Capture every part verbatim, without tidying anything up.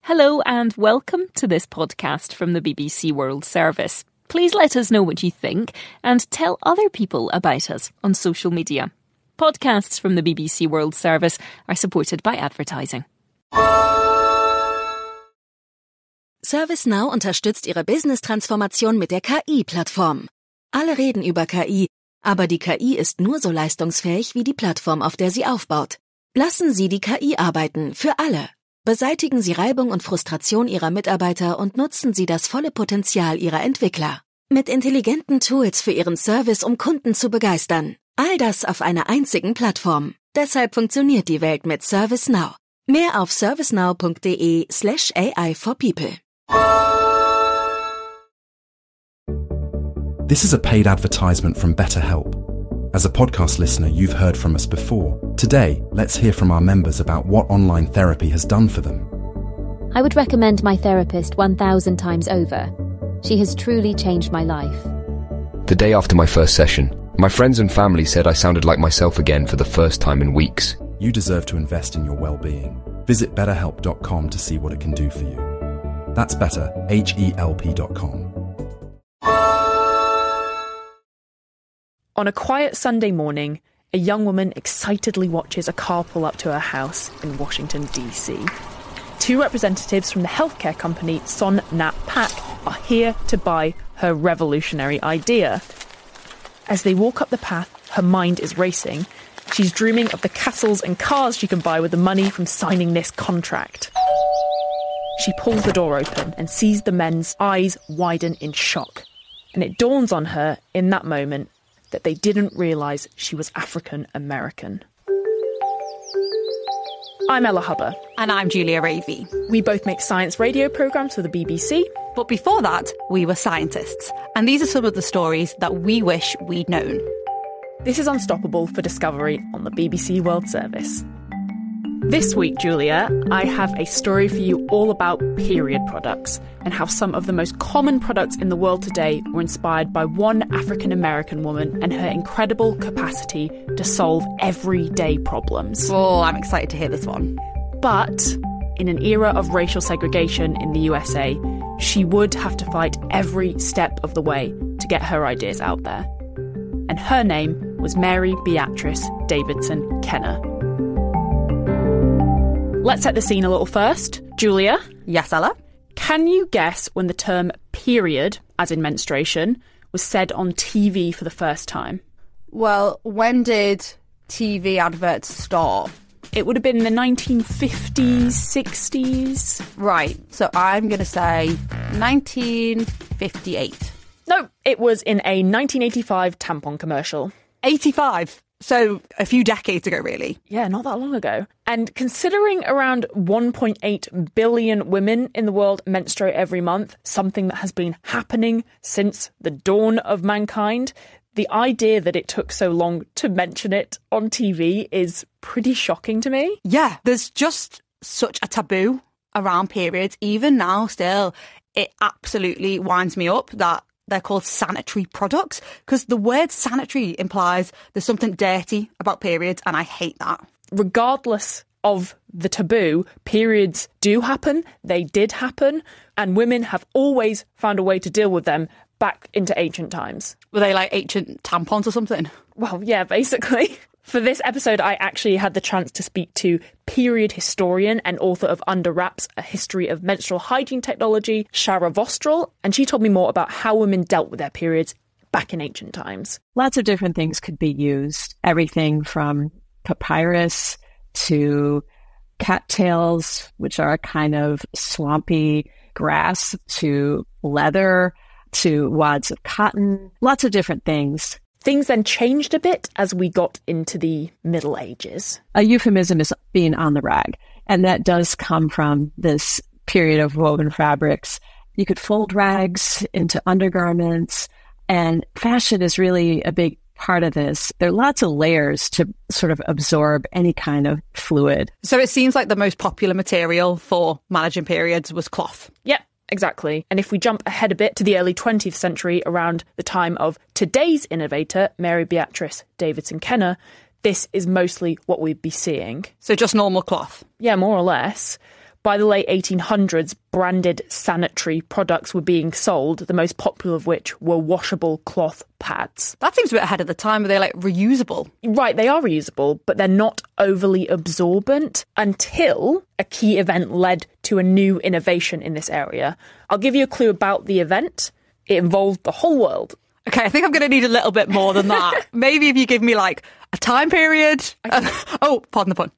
Hello and welcome to this podcast from the B B C World Service. Please let us know what you think and tell other people about us on social media. Podcasts from the B B C World Service are supported by advertising. ServiceNow unterstützt Ihre Business-Transformation mit der K I-Plattform. Alle reden über K I, aber die K I ist nur so leistungsfähig wie die Plattform, auf der sie aufbaut. Lassen Sie die K I arbeiten, für alle. Beseitigen Sie Reibung und Frustration Ihrer Mitarbeiter und nutzen Sie das volle Potenzial Ihrer Entwickler. Mit intelligenten Tools für Ihren Service, um Kunden zu begeistern. All das auf einer einzigen Plattform. Deshalb funktioniert die Welt mit ServiceNow. Mehr auf servicenow.de slash AI for people. This is a paid advertisement from BetterHelp. As a podcast listener, you've heard from us before. Today, let's hear from our members about what online therapy has done for them. I would recommend my therapist one thousand times over. She has truly changed my life. The day after my first session, my friends and family said I sounded like myself again for the first time in weeks. You deserve to invest in your well-being. Visit better help dot com to see what it can do for you. That's better, H E L P dot com. On a quiet Sunday morning, a young woman excitedly watches a car pull up to her house in Washington, D C. Two representatives from the healthcare company Son Nat Pak are here to buy her revolutionary idea. As they walk up the path, her mind is racing. She's dreaming of the castles and cars she can buy with the money from signing this contract. She pulls the door open and sees the men's eyes widen in shock. And it dawns on her in that moment that they didn't realise she was African American. I'm Ella Hubber. And I'm Julia Ravey. We both make science radio programmes for the B B C. But before that, we were scientists. And these are some of the stories that we wish we'd known. This is Unstoppable for Discovery on the B B C World Service. This week, Julia, I have a story for you all about period products and how some of the most common products in the world today were inspired by one African-American woman and her incredible capacity to solve everyday problems. Oh, I'm excited to hear this one. But in an era of racial segregation in the U S A, she would have to fight every step of the way to get her ideas out there. And her name was Mary Beatrice Davidson Kenner. Let's set the scene a little first. Julia? Yes, Ella? Can you guess when the term period, as in menstruation, was said on T V for the first time? Well, when did T V adverts start? It would have been in the nineteen fifties, sixties. Right, so I'm going to say nineteen fifty-eight. No, it was in a nineteen eighty-five tampon commercial. eighty-five? So a few decades ago, really. Yeah, not that long ago. And considering around one point eight billion women in the world menstruate every month, something that has been happening since the dawn of mankind, the idea that it took so long to mention it on T V is pretty shocking to me. Yeah, there's just such a taboo around periods. Even now, still, it absolutely winds me up that they're called sanitary products, because the word sanitary implies there's something dirty about periods, and I hate that. Regardless of the taboo, periods do happen, they did happen, and women have always found a way to deal with them back into ancient times. Were they like ancient tampons or something? Well, yeah, basically. For this episode, I actually had the chance to speak to period historian and author of Under Wraps, A History of Menstrual Hygiene Technology, Shara Vostrel, and she told me more about how women dealt with their periods back in ancient times. Lots of different things could be used. Everything from papyrus to cattails, which are a kind of swampy grass, to leather, to wads of cotton, lots of different things. Things then changed a bit as we got into the Middle Ages. A euphemism is being on the rag, and that does come from this period of woven fabrics. You could fold rags into undergarments, and fashion is really a big part of this. There are lots of layers to sort of absorb any kind of fluid. So it seems like the most popular material for managing periods was cloth. Yep. Exactly. And if we jump ahead a bit to the early twentieth century, around the time of today's innovator, Mary Beatrice Davidson Kenner, this is mostly what we'd be seeing. So just normal cloth? Yeah, more or less. By the late eighteen hundreds, branded sanitary products were being sold, the most popular of which were washable cloth pads. That seems a bit ahead of the time. Are they like reusable? Right, they are reusable, but they're not overly absorbent until a key event led to a new innovation in this area. I'll give you a clue about the event. It involved the whole world. Okay, I think I'm going to need a little bit more than that. Maybe if you give me like a time period. Uh, oh, pardon the pun.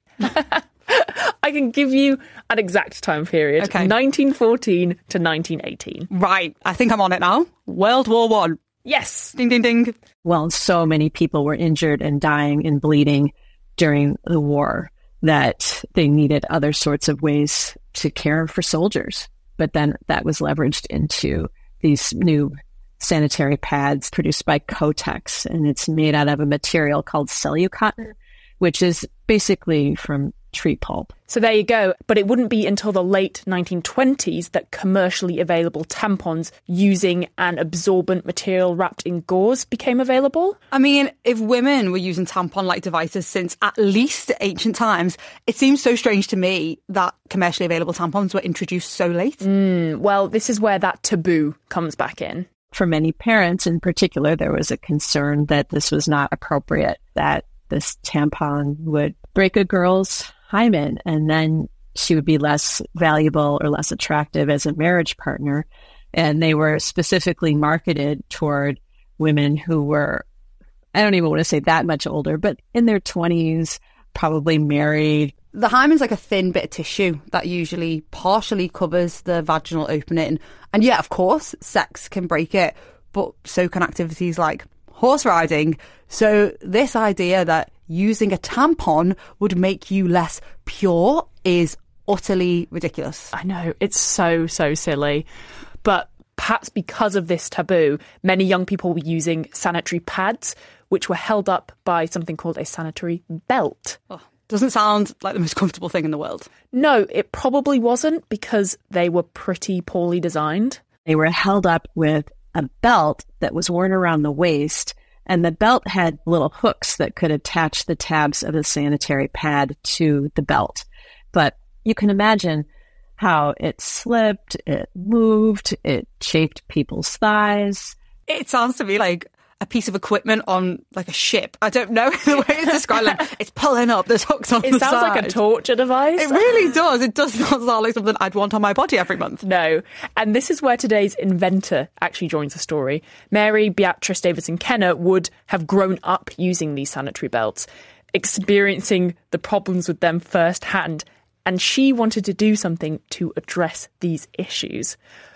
I can give you an exact time period. Okay. nineteen fourteen to nineteen eighteen. Right, I think I'm on it now. World War One. Yes. Ding, ding, ding. Well, so many people were injured and dying and bleeding during the war that they needed other sorts of ways to care for soldiers. But then that was leveraged into these new sanitary pads produced by Kotex, and it's made out of a material called Cellucotton, which is basically from tree pulp. So there you go. But it wouldn't be until the late nineteen twenties that commercially available tampons using an absorbent material wrapped in gauze became available. I mean, if women were using tampon-like devices since at least ancient times, it seems so strange to me that commercially available tampons were introduced so late. Mm, well, this is where that taboo comes back in. For many parents in particular, there was a concern that this was not appropriate, that this tampon would break a girl's hymen and then she would be less valuable or less attractive as a marriage partner. And they were specifically marketed toward women who were, I don't even want to say that much older, but in their twenties, probably married. The hymen's like a thin bit of tissue that usually partially covers the vaginal opening. And yeah, of course, sex can break it, but so can activities like horse riding. So this idea that using a tampon would make you less pure is utterly ridiculous. I know, it's so, so silly. But perhaps because of this taboo, many young people were using sanitary pads, which were held up by something called a sanitary belt. Oh, doesn't sound like the most comfortable thing in the world. No, it probably wasn't, because they were pretty poorly designed. They were held up with a belt that was worn around the waist, and the belt had little hooks that could attach the tabs of the sanitary pad to the belt. But you can imagine how it slipped, it moved, it chafed people's thighs. It sounds to me like a piece of equipment on like a ship. I don't know the way it's described. Like, it's pulling up, there's hooks on It the sounds side. like a torture device. It really does. It does not sound like something I'd want on my body every month. No. And this is where today's inventor actually joins the story. Mary Beatrice Davidson Kenner would have grown up using these sanitary belts, experiencing the problems with them firsthand, and she wanted to do something to address these issues.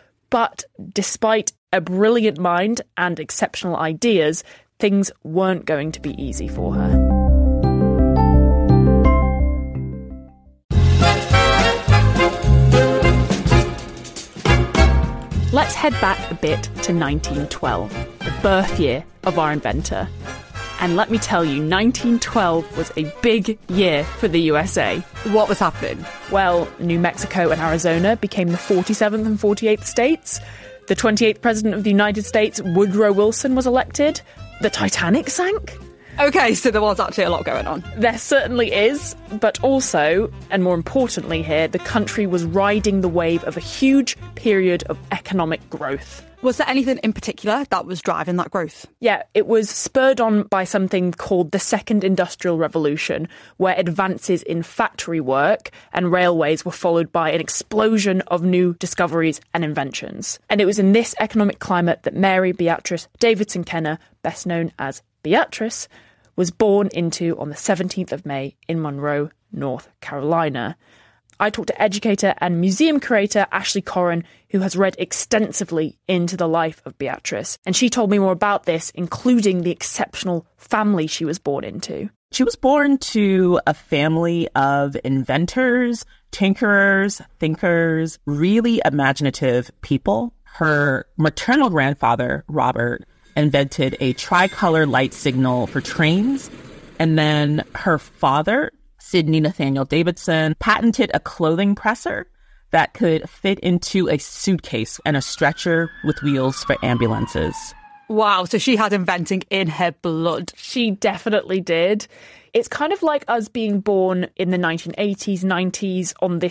But despite a brilliant mind and exceptional ideas, things weren't going to be easy for her. Let's head back a bit to nineteen twelve, the birth year of our inventor. And let me tell you, nineteen twelve was a big year for the U S A. What was happening? Well, New Mexico and Arizona became the forty-seventh and forty-eighth states. The twenty-eighth president of the United States, Woodrow Wilson, was elected. The Titanic sank. Okay, so there was actually a lot going on. There certainly is, but also, and more importantly here, the country was riding the wave of a huge period of economic growth. Was there anything in particular that was driving that growth? Yeah, it was spurred on by something called the Second Industrial Revolution, where advances in factory work and railways were followed by an explosion of new discoveries and inventions. And it was in this economic climate that Mary Beatrice Davidson Kenner, best known as Beatrice, was born into on the seventeenth of May in Monroe, North Carolina. I talked to educator and museum curator Ashley Corrin, who has read extensively into the life of Beatrice. And she told me more about this, including the exceptional family she was born into. She was born to a family of inventors, tinkerers, thinkers, really imaginative people. Her maternal grandfather, Robert, invented a tricolor light signal for trains. And then her father, Sidney Nathaniel Davidson, patented a clothing presser that could fit into a suitcase and a stretcher with wheels for ambulances. Wow, so she had inventing in her blood. She definitely did. It's kind of like us being born in the nineteen eighties, nineties on this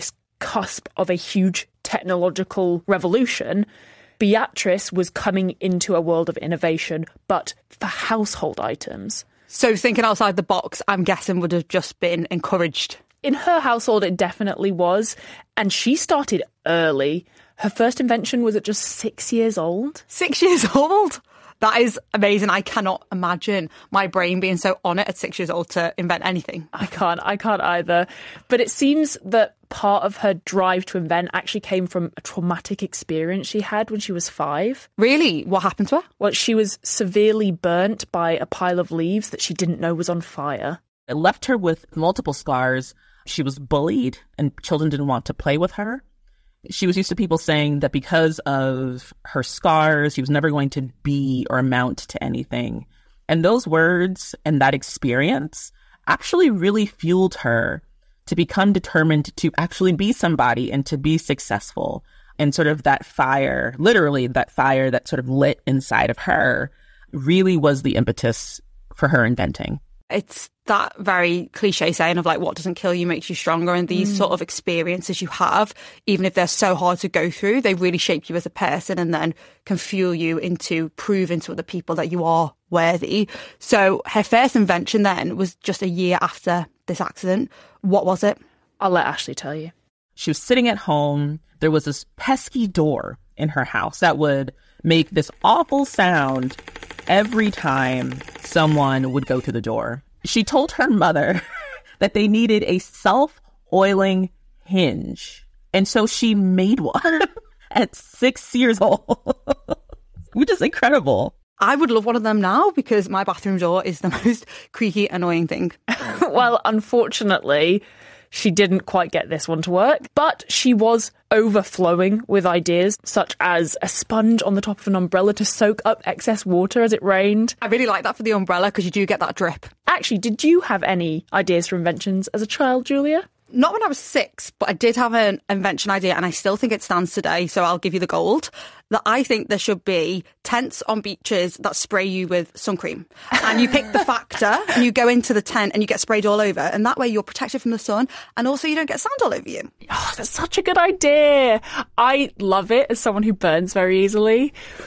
cusp of a huge technological revolution, Beatrice was coming into a world of innovation, but for household items. So thinking outside the box, I'm guessing, would have just been encouraged. In her household, it definitely was. And she started early. Her first invention was at just six years old. Six years old? That is amazing. I cannot imagine my brain being so on it at six years old to invent anything. I can't. I can't either. But it seems that part of her drive to invent actually came from a traumatic experience she had when she was five. Really? What happened to her? Well, she was severely burnt by a pile of leaves that she didn't know was on fire. It left her with multiple scars. She was bullied and children didn't want to play with her. She was used to people saying that because of her scars, she was never going to be or amount to anything. And those words and that experience actually really fueled her to become determined to actually be somebody and to be successful. And sort of that fire, literally that fire that sort of lit inside of her, really was the impetus for her inventing. It's that very cliche saying of like, what doesn't kill you makes you stronger. And these mm. sort of experiences you have, even if they're so hard to go through, they really shape you as a person and then can fuel you into proving to other people that you are worthy. So her first invention then was just a year after this accident. What was it? I'll let Ashley tell you. She was sitting at home. There was this pesky door in her house that would make this awful sound every time someone would go through the door. She told her mother that they needed a self-oiling hinge. And so she made one at six years old, which is incredible. I would love one of them now because my bathroom door is the most creaky, annoying thing. Well, unfortunately, she didn't quite get this one to work, but she was overflowing with ideas, such as a sponge on the top of an umbrella to soak up excess water as it rained. I really like that for the umbrella because you do get that drip. Actually, did you have any ideas for inventions as a child, Julia? Not when I was six, but I did have an invention idea and I still think it stands today, so I'll give you the gold. That I think there should be tents on beaches that spray you with sun cream. And you pick the factor and you go into the tent and you get sprayed all over. And that way you're protected from the sun and also you don't get sand all over you. Oh, that's such a good idea. I love it as someone who burns very easily.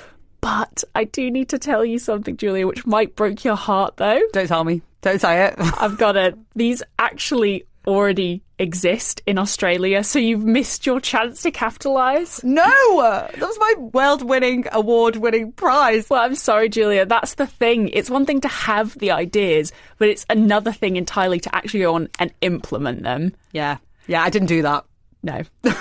But I do need to tell you something, Julia, which might break your heart, though. Don't tell me. Don't say it. I've got it. These actually already exist in Australia, so you've missed your chance to capitalise. No! That was my world-winning, award-winning prize. Well, I'm sorry, Julia. That's the thing. It's one thing to have the ideas, but it's another thing entirely to actually go on and implement them. Yeah. Yeah, I didn't do that. No.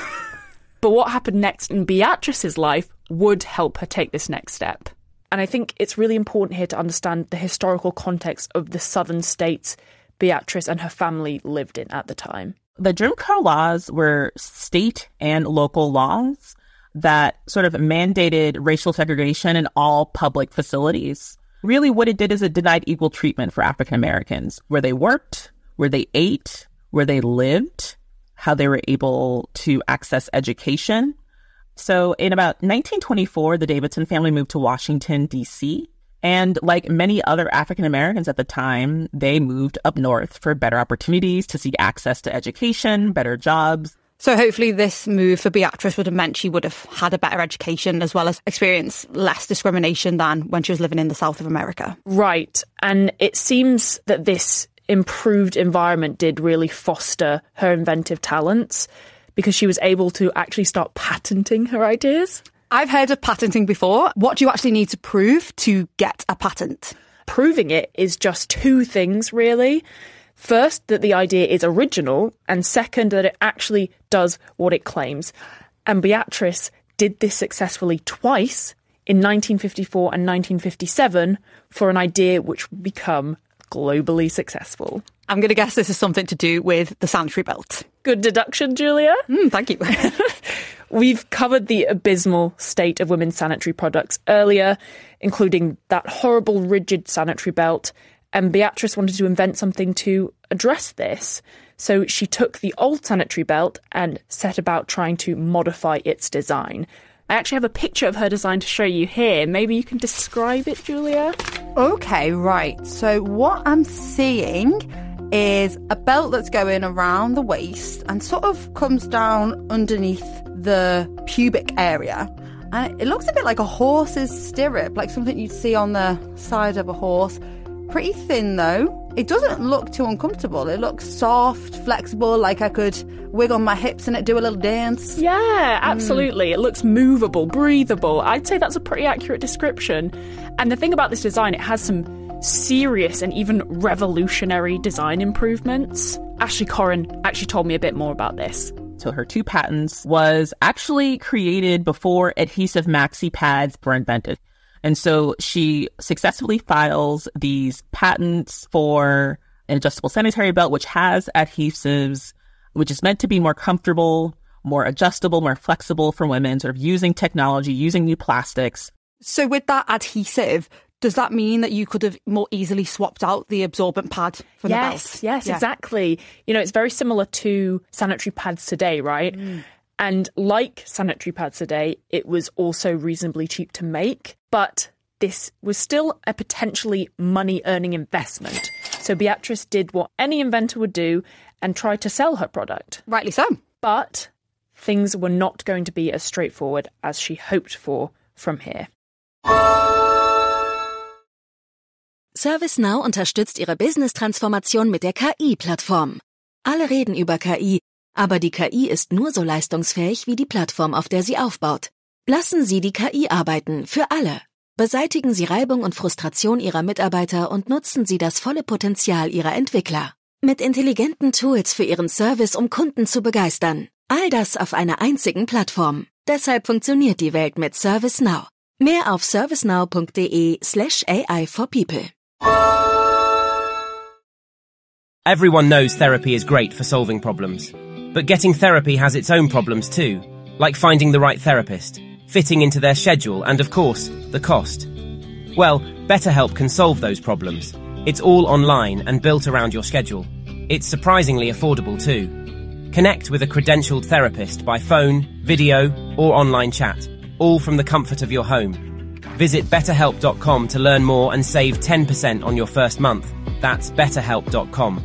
But what happened next in Beatrice's life would help her take this next step. And I think it's really important here to understand the historical context of the southern states Beatrice and her family lived in at the time. The Jim Crow laws were state and local laws that sort of mandated racial segregation in all public facilities. Really what it did is it denied equal treatment for African Americans, where they worked, where they ate, where they lived, how they were able to access education. So in about nineteen twenty-four, the Davidson family moved to Washington, D C, and like many other African Americans at the time, they moved up north for better opportunities to seek access to education, better jobs. So hopefully this move for Beatrice would have meant she would have had a better education as well as experience less discrimination than when she was living in the South of America. Right. And it seems that this improved environment did really foster her inventive talents because she was able to actually start patenting her ideas. I've heard of patenting before. What do you actually need to prove to get a patent? Proving it is just two things, really. First, that the idea is original, and second, that it actually does what it claims. And Beatrice did this successfully twice, in nineteen fifty-four and nineteen fifty-seven, for an idea which would become globally successful. I'm going to guess this is something to do with the sanitary belt. Good deduction, Julia. Mm, thank you. We've covered the abysmal state of women's sanitary products earlier, including that horrible rigid sanitary belt, and Beatrice wanted to invent something to address this. So she took the old sanitary belt and set about trying to modify its design. I actually have a picture of her design to show you here. Maybe you can describe it, Julia? Okay, right. So what I'm seeing is a belt that's going around the waist and sort of comes down underneath the pubic area. And it looks a bit like a horse's stirrup, like something you'd see on the side of a horse. Pretty thin though. It doesn't look too uncomfortable. It looks soft, flexible, like I could wiggle my hips and it do a little dance. Yeah, absolutely. Mm. It looks movable, breathable. I'd say that's a pretty accurate description. And the thing about this design, it has some serious and even revolutionary design improvements. Ashley Corrin actually told me a bit more about this. So her two patents was actually created before adhesive maxi pads were invented. And so she successfully files these patents for an adjustable sanitary belt, which has adhesives, which is meant to be more comfortable, more adjustable, more flexible for women, sort of using technology, using new plastics. So with that adhesive, does that mean that you could have more easily swapped out the absorbent pad from yes, the belt? Yes, yeah. exactly. You know, it's very similar to sanitary pads today, right? Mm. And like sanitary pads today, it was also reasonably cheap to make, but this was still a potentially money-earning investment. So Beatrice did what any inventor would do and tried to sell her product. Rightly so. But things were not going to be as straightforward as she hoped for from here. ServiceNow unterstützt Ihre Business-Transformation mit der K I-Plattform. Alle reden über K I, aber die K I ist nur so leistungsfähig wie die Plattform, auf der sie aufbaut. Lassen Sie die K I arbeiten, für alle. Beseitigen Sie Reibung und Frustration Ihrer Mitarbeiter und nutzen Sie das volle Potenzial Ihrer Entwickler. Mit intelligenten Tools für Ihren Service, um Kunden zu begeistern. All das auf einer einzigen Plattform. Deshalb funktioniert die Welt mit ServiceNow. Mehr auf servicenow.de slash AI for people. Everyone knows therapy is great for solving problems. But getting therapy has its own problems too, like finding the right therapist, fitting into their schedule, and of course, the cost. Well, BetterHelp can solve those problems. It's all online and built around your schedule. It's surprisingly affordable too. Connect with a credentialed therapist by phone, video, or online chat, all from the comfort of your home. Visit better help dot com to learn more and save ten percent on your first month. That's better help dot com.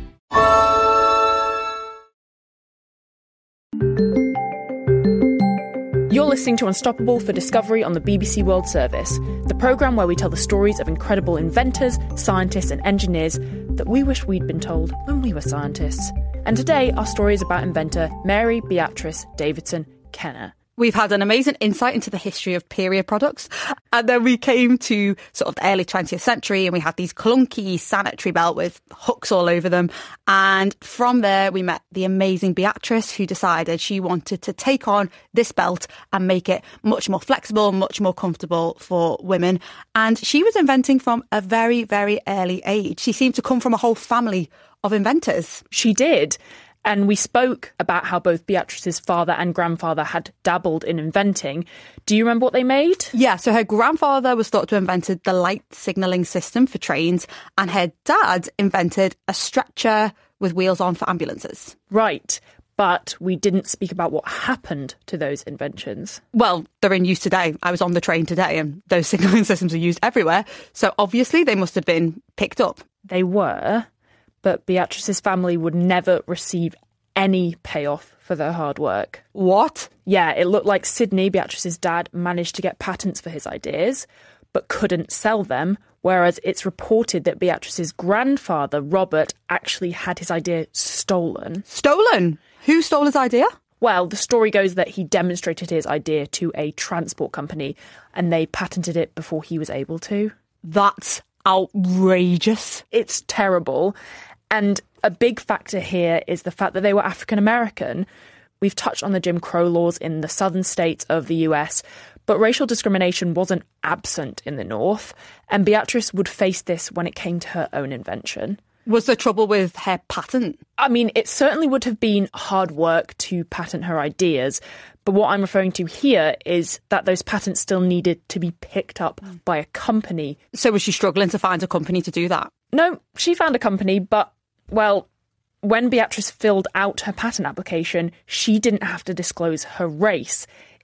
You're listening to Unstoppable for Discovery on the B B C World Service, the programme where we tell the stories of incredible inventors, scientists and engineers that we wish we'd been told when we were scientists. And today, our story is about inventor Mary Beatrice Davidson Kenner. We've had an amazing insight into the history of period products. And then we came to sort of the early twentieth century and we had these clunky sanitary belt with hooks all over them. And from there, we met the amazing Beatrice, who decided she wanted to take on this belt and make it much more flexible, much more comfortable for women. And she was inventing from a very, very early age. She seemed to come from a whole family of inventors. She did. And we spoke about how both Beatrice's father and grandfather had dabbled in inventing. Do you remember what they made? Yeah, so her grandfather was thought to have invented the light signalling system for trains, and her dad invented a stretcher with wheels on for ambulances. Right, but we didn't speak about what happened to those inventions. Well, they're in use today. I was on the train today and those signalling systems are used everywhere. So obviously they must have been picked up. They were. But Beatrice's family would never receive any payoff for their hard work. What? Yeah, it looked like Sidney, Beatrice's dad, managed to get patents for his ideas, but couldn't sell them, whereas it's reported that Beatrice's grandfather, Robert, actually had his idea stolen. Stolen? Who stole his idea? Well, the story goes that he demonstrated his idea to a transport company, and they patented it before he was able to. That's outrageous. It's terrible. And a big factor here is the fact that they were African American. We've touched on the Jim Crow laws in the southern states of the U S, but racial discrimination wasn't absent in the North, and Beatrice would face this when it came to her own invention. Was there trouble with her patent? I mean, it certainly would have been hard work to patent her ideas, but what I'm referring to here is that those patents still needed to be picked up by a company. So was she struggling to find a company to do that? No, she found a company, but, well, when Beatrice filled out her patent application, she didn't have to disclose her race.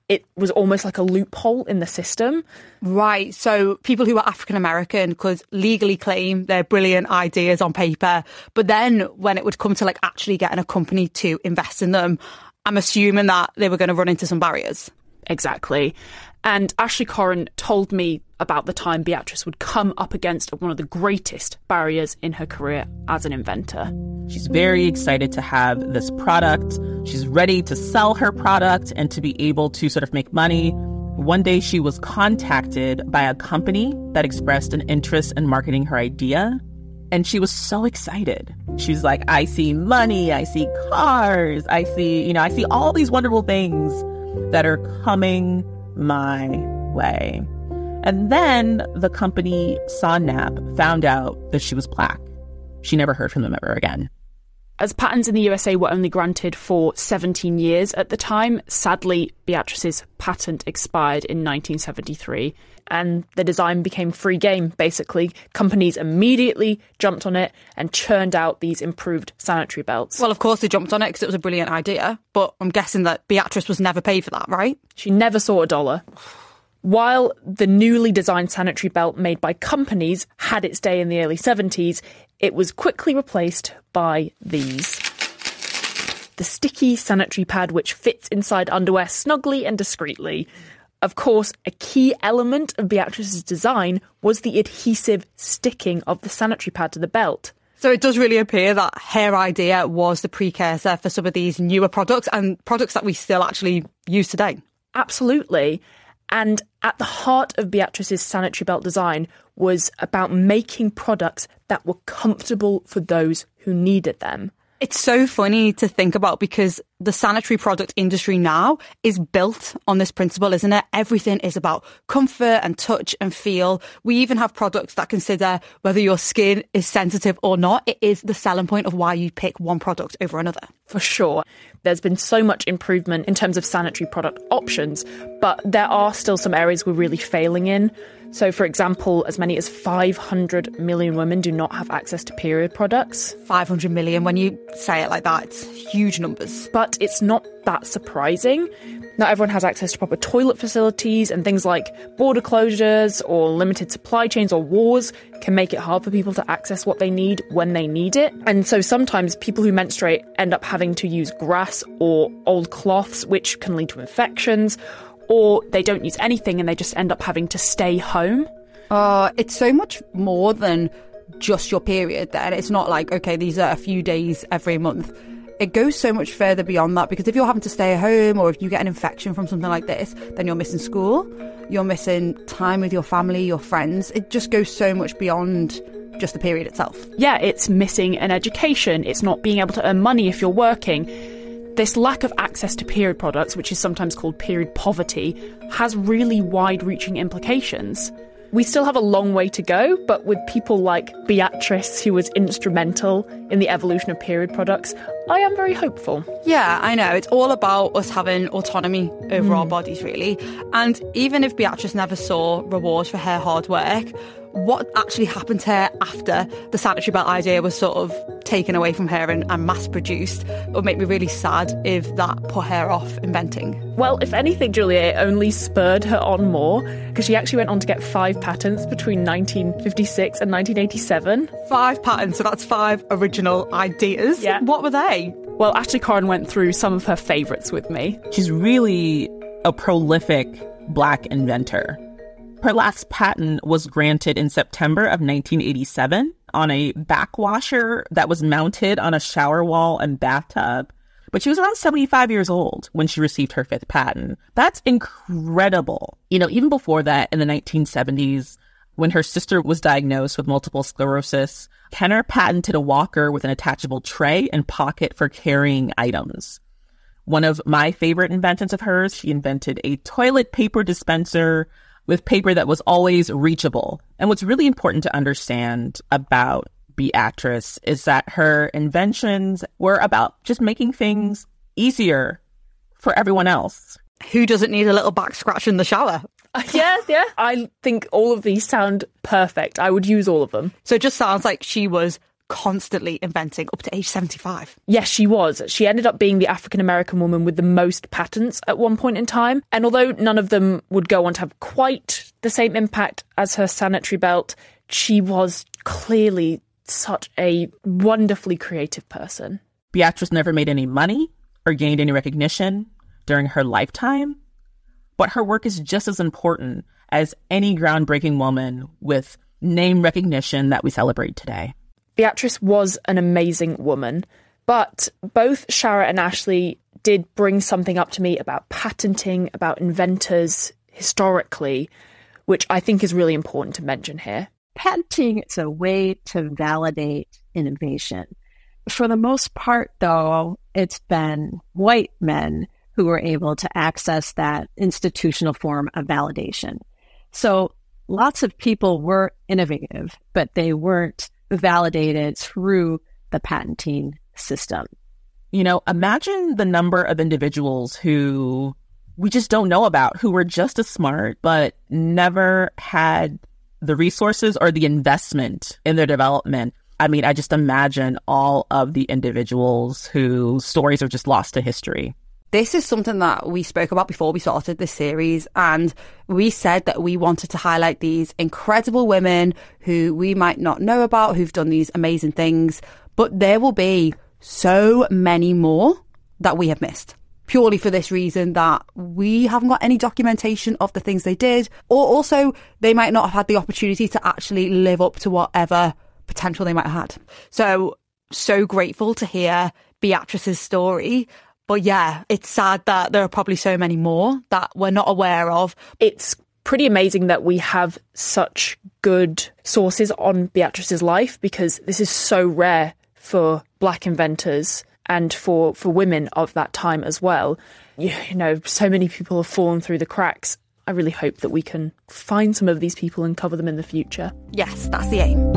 it was almost like a loophole in the system. Right. So people who are African American could legally claim their brilliant ideas on paper. But then when it would come to like actually getting a company to invest in them, I'm assuming that they were going to run into some barriers. Exactly. And Ashley Coren told me about the time Beatrice would come up against one of the greatest barriers in her career as an inventor. She's very excited to have this product. She's ready to sell her product and to be able to sort of make money. One day she was contacted by a company that expressed an interest in marketing her idea. And she was so excited. She's like, I see money, I see cars, I see, you know, I see all these wonderful things that are coming my way. And then the company Sonap found out that she was Black. She never heard from them ever again. As patents in the U S A were only granted for seventeen years at the time, sadly, Beatrice's patent expired in nineteen seventy-three, and the design became free game, basically. Companies immediately jumped on it and churned out these improved sanitary belts. Well, of course they jumped on it because it was a brilliant idea, but I'm guessing that Beatrice was never paid for that, right? She never saw a dollar. While the newly designed sanitary belt made by companies had its day in the early seventies, it was quickly replaced by these. The sticky sanitary pad which fits inside underwear snugly and discreetly. Of course, a key element of Beatrice's design was the adhesive sticking of the sanitary pad to the belt. So it does really appear that her idea was the precursor for some of these newer products and products that we still actually use today. Absolutely. And at the heart of Beatrice's sanitary belt design was about making products that were comfortable for those who needed them. It's so funny to think about because the sanitary product industry now is built on this principle, isn't it? Everything is about comfort and touch and feel. We even have products that consider whether your skin is sensitive or not. It is the selling point of why you pick one product over another. For sure. There's been so much improvement in terms of sanitary product options, but there are still some areas we're really failing in. So, for example, as many as five hundred million women do not have access to period products. five hundred million, when you say it like that, it's huge numbers. But it's not that surprising. Not everyone has access to proper toilet facilities, and things like border closures or limited supply chains or wars can make it hard for people to access what they need when they need it. And so sometimes people who menstruate end up having to use grass or old cloths, which can lead to infections. Or they don't use anything and they just end up having to stay home. Uh, it's so much more than just your period then. It's not like, okay, these are a few days every month. It goes so much further beyond that because if you're having to stay at home or if you get an infection from something like this, then you're missing school, you're missing time with your family, your friends. It just goes so much beyond just the period itself. Yeah, it's missing an education. It's not being able to earn money if you're working. This lack of access to period products, which is sometimes called period poverty, has really wide-reaching implications. We still have a long way to go, but with people like Beatrice, who was instrumental in the evolution of period products, I am very hopeful. Yeah, I know. It's all about us having autonomy over mm. our bodies, really. And even if Beatrice never saw rewards for her hard work, what actually happened to her after the sanitary belt idea was sort of taken away from her and, and mass-produced would make me really sad if that put her off inventing. Well, if anything, Julia, it only spurred her on more, because she actually went on to get five patents between nineteen fifty-six and nineteen eighty-seven. Five patents, so that's five original ideas. Yeah. What were they? Well, Ashley Coren went through some of her favourites with me. She's really a prolific Black inventor. Her last patent was granted in September of nineteen eighty-seven on a backwasher that was mounted on a shower wall and bathtub. But she was around seventy-five years old when she received her fifth patent. That's incredible. You know, even before that, in the nineteen seventies, when her sister was diagnosed with multiple sclerosis, Kenner patented a walker with an attachable tray and pocket for carrying items. One of my favorite inventions of hers, she invented a toilet paper dispenser with paper that was always reachable. And what's really important to understand about Beatrice is that her inventions were about just making things easier for everyone else. Who doesn't need a little back scratch in the shower? Uh, yeah, yeah. I think all of these sound perfect. I would use all of them. So it just sounds like she was constantly inventing up to age seventy-five. Yes, she was. She ended up being the African-American woman with the most patents at one point in time. And although none of them would go on to have quite the same impact as her sanitary belt, she was clearly such a wonderfully creative person. Beatrice never made any money or gained any recognition during her lifetime, but her work is just as important as any groundbreaking woman with name recognition that we celebrate today. Beatrice was an amazing woman, but both Shara and Ashley did bring something up to me about patenting, about inventors historically, which I think is really important to mention here. Patenting is a way to validate innovation. For the most part, though, it's been white men who were able to access that institutional form of validation. So lots of people were innovative, but they weren't validated through the patenting system. You know, imagine the number of individuals who we just don't know about, who were just as smart, but never had the resources or the investment in their development. I mean, I just imagine all of the individuals whose stories are just lost to history. This is something that we spoke about before we started this series, and we said that we wanted to highlight these incredible women who we might not know about, who've done these amazing things, but there will be so many more that we have missed. Purely for this reason that we haven't got any documentation of the things they did, or also they might not have had the opportunity to actually live up to whatever potential they might have had. So, so grateful to hear Beatrice's story. But yeah, it's sad that there are probably so many more that we're not aware of. It's pretty amazing that we have such good sources on Beatrice's life, because this is so rare for Black inventors and for, for women of that time as well. You, you know, so many people have fallen through the cracks. I really hope that we can find some of these people and cover them in the future. Yes, that's the aim.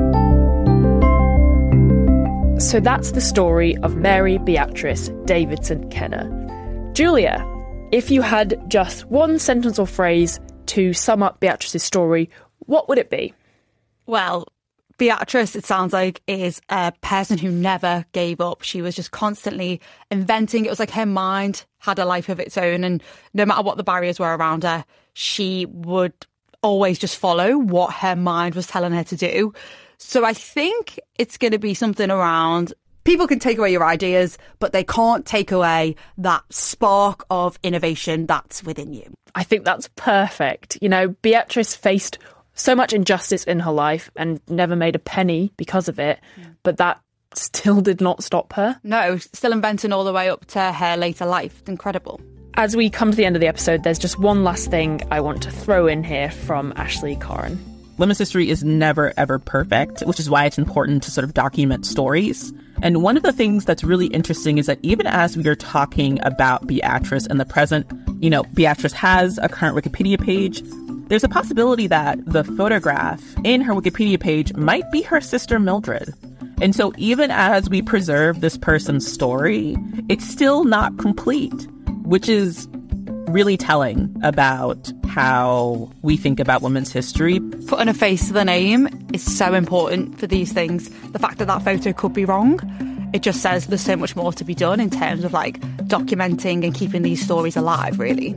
So that's the story of Mary Beatrice Davidson Kenner. Julia, if you had just one sentence or phrase to sum up Beatrice's story, what would it be? Well, Beatrice, it sounds like, is a person who never gave up. She was just constantly inventing. It was like her mind had a life of its own, and no matter what the barriers were around her, she would always just follow what her mind was telling her to do. So I think it's going to be something around, people can take away your ideas, but they can't take away that spark of innovation that's within you. I think that's perfect. You know, Beatrice faced so much injustice in her life and never made a penny because of it, yeah. But that still did not stop her. No, still inventing all the way up to her later life. It's incredible. As we come to the end of the episode, there's just one last thing I want to throw in here from Ashley Corin. Women's history is never, ever perfect, which is why it's important to sort of document stories. And one of the things that's really interesting is that even as we are talking about Beatrice in the present, you know, Beatrice has a current Wikipedia page. There's a possibility that the photograph in her Wikipedia page might be her sister Mildred. And so even as we preserve this person's story, it's still not complete, which is really telling about how we think about women's history. Putting a face to the name is so important for these things. The fact that that photo could be wrong, it just says there's so much more to be done in terms of like documenting and keeping these stories alive, really.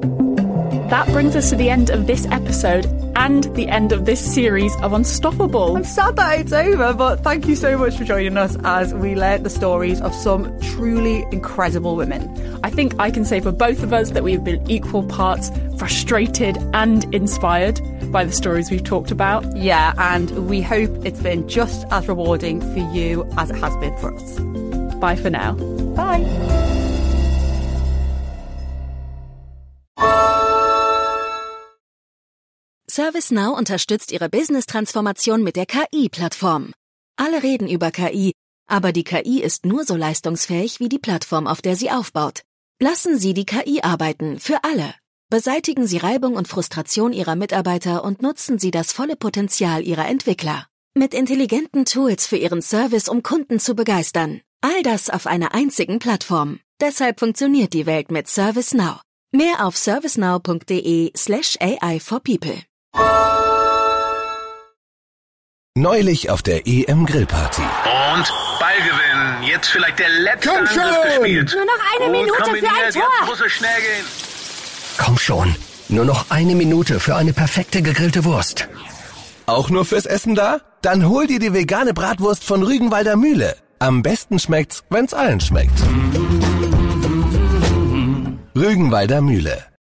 That brings us to the end of this episode and the end of this series of Unstoppable. I'm sad that it's over, but thank you so much for joining us as we learnt the stories of some truly incredible women. I think I can say for both of us that we have been equal parts frustrated and inspired by the stories we've talked about. Yeah, and we hope it's been just as rewarding for you as it has been for us. Bye for now. Bye. ServiceNow unterstützt Ihre Business-Transformation mit der K I-Plattform. Alle reden über K I, aber die K I ist nur so leistungsfähig wie die Plattform, auf der sie aufbaut. Lassen Sie die K I arbeiten, für alle. Beseitigen Sie Reibung und Frustration Ihrer Mitarbeiter und nutzen Sie das volle Potenzial Ihrer Entwickler. Mit intelligenten Tools für Ihren Service, um Kunden zu begeistern. All das auf einer einzigen Plattform. Deshalb funktioniert die Welt mit ServiceNow. Mehr auf servicenow.de slash AI for people. Neulich auf der E M-Grillparty. Und Ballgewinn. Jetzt vielleicht der letzte Komm Angriff schon! gespielt. Nur noch eine Gut Minute für kombiniert, ein Tor. Jetzt muss es schnell gehen. Komm schon. Nur noch eine Minute für eine perfekte gegrillte Wurst. Auch nur fürs Essen da? Dann hol dir die vegane Bratwurst von Rügenwalder Mühle. Am besten schmeckt's, wenn's allen schmeckt. Rügenwalder Mühle.